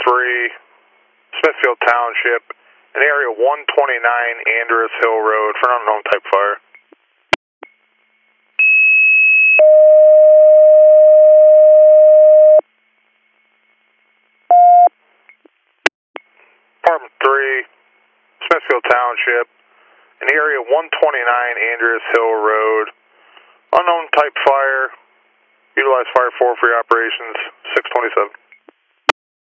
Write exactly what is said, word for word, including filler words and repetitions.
three, Smithfield Township, in area one twenty-nine Andrews Hill Road for an unknown type fire. Apartment three, Smithfield Township, in area one twenty-nine Andrews Hill Road, unknown type fire, utilize fire four for your operations, six twenty-seven.